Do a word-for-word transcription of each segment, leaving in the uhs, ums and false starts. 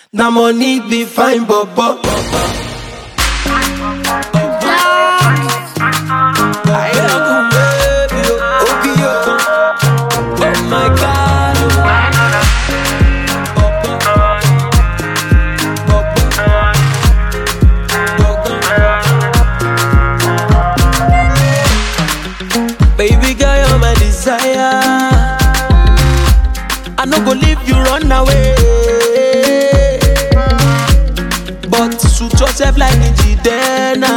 Now money be fine, bobo. I love you, baby, oh, oh, oh my God, baby girl, you're my desire. I no go leave you run away, but suit yourself like Njidena.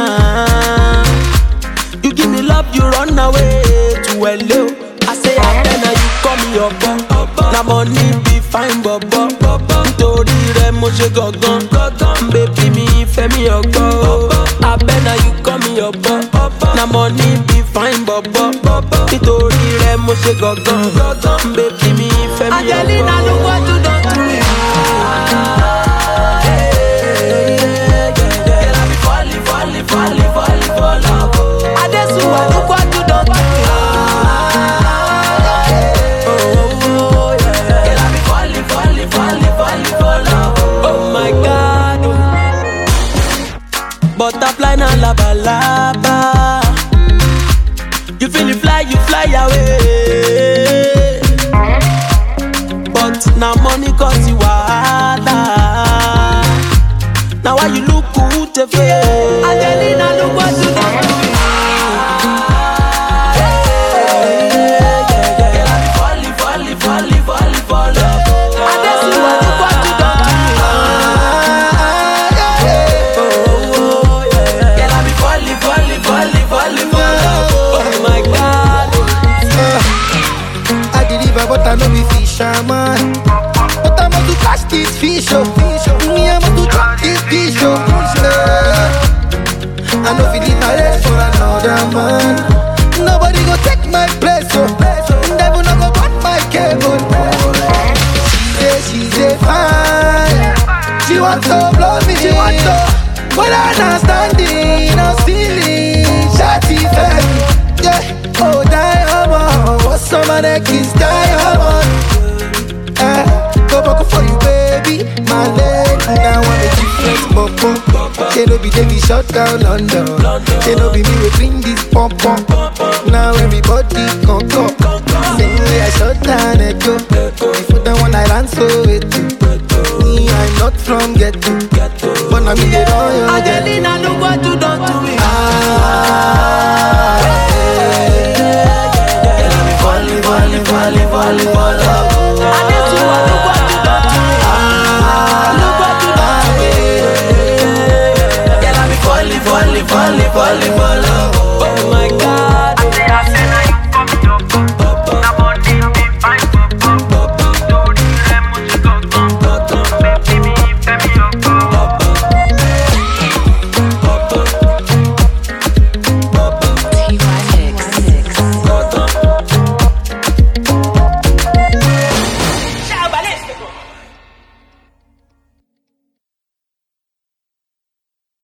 You give me love, you run away to L A. I say Abena, you call me your bum. Na money be fine, bobo. Nítorí rẹ̀ mo ṣe gangan. Baby mi fẹ́ mi ọgbọ́. Abena, you call me your bum. Na money be fine, bobo. Nítorí rẹ̀ mo ṣe gangan. Baby mi fẹ́ mi ọgbọ́. Angelina, look what you done to me. Girl, I be falling, falling, falling, falling for love. Adesuwa, look what you done to me. Oh, yeah. Girl, I be falling, falling, falling, falling for love. Oh my God. Butterfly na laba laba. You feel it fly, you fly away. But now money cause you wahala. Now why you look good to feel? Angelina, look what you done to me. Girl, I be falling, falling, falling, falling for love. Adesuwa, look what you done to me. Oh, yeah. Girl, I be falling, falling, falling, falling for love. Oh my God. I deliver, but I know be fisherman. But I must to catch this fish, oh. Me, I must to drop this fish, oh. I know if you my rest for another man. Nobody go take my place, oh. Never no go cut my cable. She say, she say fine. She want to blow me, she want to. But I not standing, no ceiling. Shawty fell, yeah. Oh, diamond, what's some of that kiss diamond? Eh, go back for you, baby, my lady. Now I'm a different popo. They no be Davy shut down London. They no be me we bring this pump pump. Now everybody come come. Same way I shut down Echo. Before the one I ran so it. Me I'm not from ghetto, but now me they know you. Angelina, look what you done to me.